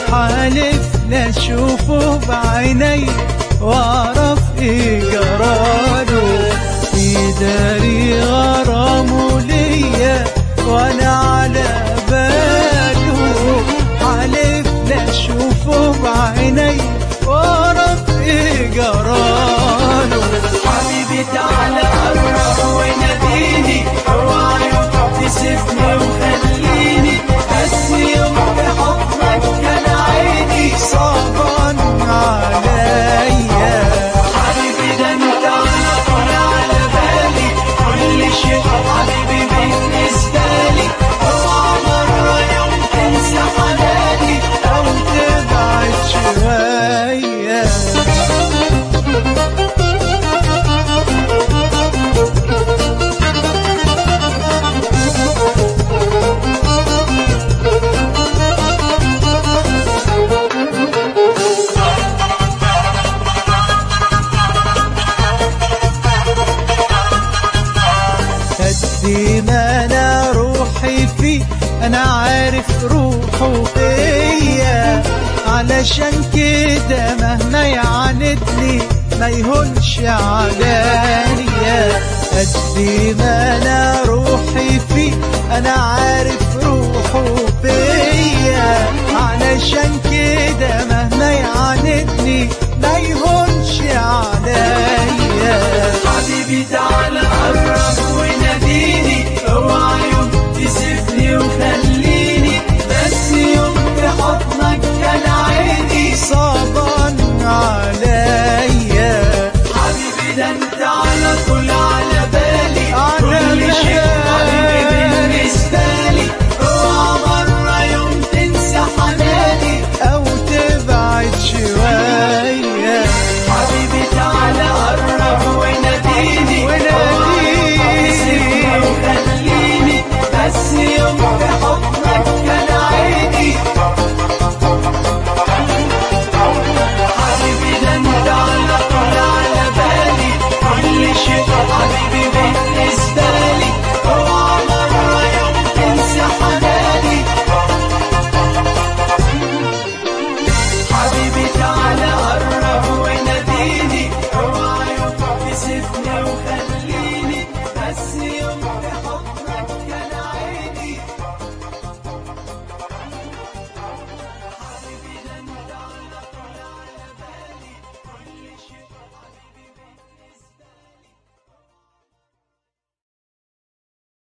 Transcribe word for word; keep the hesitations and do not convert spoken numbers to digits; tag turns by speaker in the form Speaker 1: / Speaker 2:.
Speaker 1: حالف لا اشوفه بعيني واعرف ايه جراله، يداري غرامه ليا وانا على باله. حالف لا اشوفه بعيني واعرف ايه جراله. حبيبي تعالى قرب وناديني، اوعى يوم تسيبني وخليني، بس يوم بحضنك كان عيني صعبان عليا. حبيبي ده انت على طول على بالي، كل شيء حبيبي بالنسبة لي، اوعى مرة يوم تنسى حناني او تبعد شوية. قد ما انا روحي فيه انا عارف روحه فيا، علشان كده مهما يعاندني ما يهونش عليا. قد ما انا روحي فيه انا عارف روحه فيا، علشان كده مهما يعاندني ما يهونش عليا. حبيبي تعالى